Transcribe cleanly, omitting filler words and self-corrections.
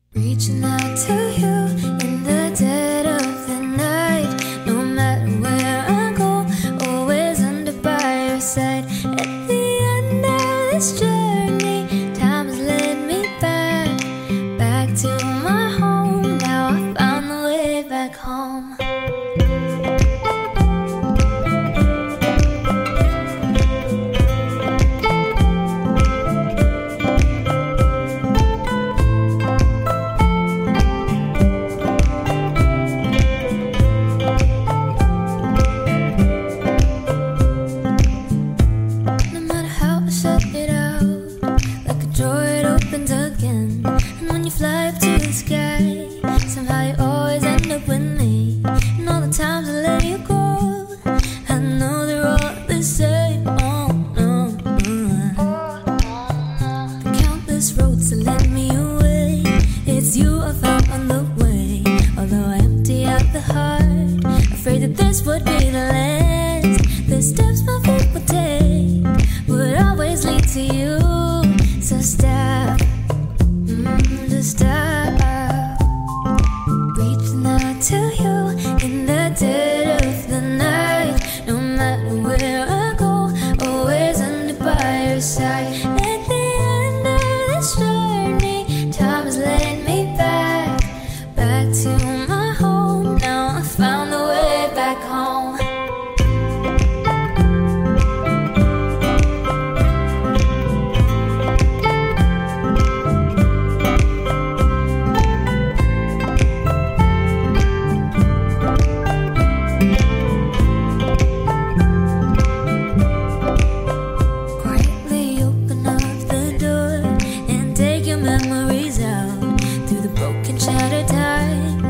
Reaching out to you in the dead of the night. No matter where I go, always under by your side. At the end of this journey, time has led me back to my home. Now I found the way back home. Fly up to the sky, somehow you always end up with me. And all the times I let you go, I know they're all the same. Oh no, the countless roads that led me away, it's you I found on the way. Although I empty out the heart, afraid that this would be the last. The steps my feet would take would always lead to you. So stop. Stop reaching out to you in the dead of the night. No matter where I go, always under by your side. At the end of this journey, time has led me back to my home. Now I found the way back home. Memories out through the broken shattered time.